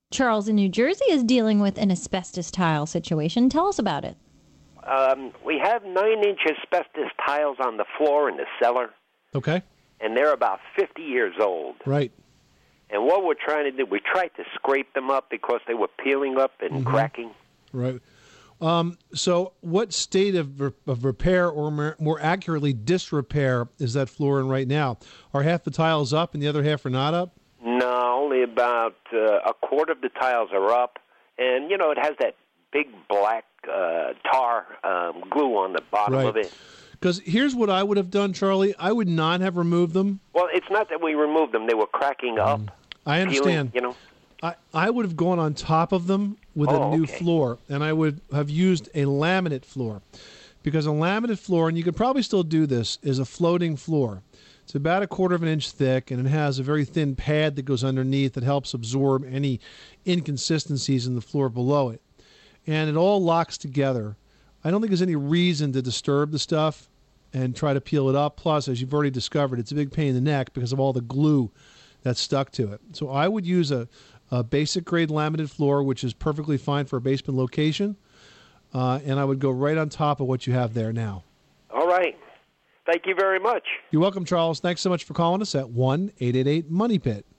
Charles in New Jersey is dealing with an asbestos tile situation. Tell us about it. We have 9-inch asbestos tiles on the floor in the cellar. Okay. And they're about 50 years old. Right. And what we're trying to do, we tried to scrape them up because they were peeling up and cracking. Right. So what state of repair, or more accurately, disrepair, is that floor in right now? Are half the tiles up and the other half are not up? No, only about a quarter of the tiles are up. And, it has that big black tar glue on the bottom of it. Because here's what I would have done, Charlie. I would not have removed them. Well, it's not that we removed them. They were cracking up. I understand. Peeling, I would have gone on top of them with a new floor, and I would have used a laminate floor. Because a laminate floor, and you could probably still do this, is a floating floor. It's about a quarter of an inch thick, and it has a very thin pad that goes underneath that helps absorb any inconsistencies in the floor below it. And it all locks together. I don't think there's any reason to disturb the stuff and try to peel it up. Plus, as you've already discovered, it's a big pain in the neck because of all the glue that's stuck to it. So I would use a basic grade laminated floor, which is perfectly fine for a basement location, and I would go right on top of what you have there now. All right. Thank you very much. You're welcome, Charles. Thanks so much for calling us at 1-888-MONEY-PIT.